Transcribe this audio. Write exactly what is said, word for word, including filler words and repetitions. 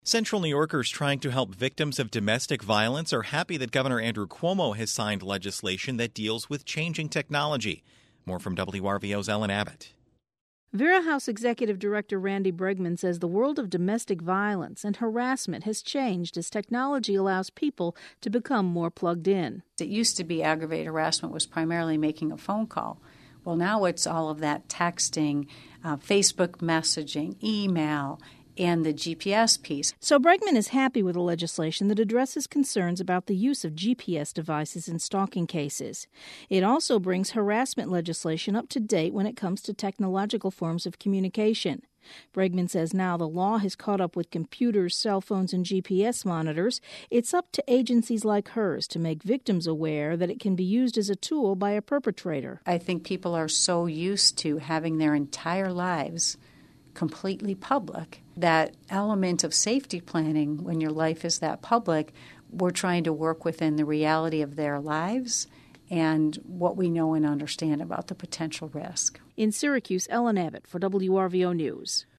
Central New Yorkers trying to help victims of domestic violence are happy that Governor Andrew Cuomo has signed legislation that deals with changing technology. More from W R V O's Ellen Abbott. Vera House Executive Director Randy Bregman says the world of domestic violence and harassment has changed as technology allows people to become more plugged in. It used to be aggravated harassment was primarily making a phone call. Well, now it's all of that texting, uh, Facebook messaging, email, and the G P S piece. So Bregman is happy with the legislation that addresses concerns about the use of G P S devices in stalking cases. It also brings harassment legislation up to date when it comes to technological forms of communication. Bregman says now the law has caught up with computers, cell phones, and G P S monitors. It's up to agencies like hers to make victims aware that it can be used as a tool by a perpetrator. I think people are so used to having their entire lives completely public. That element of safety planning when your life is that public, we're trying to work within the reality of their lives and what we know and understand about the potential risk. In Syracuse, Ellen Abbott for W R V O News.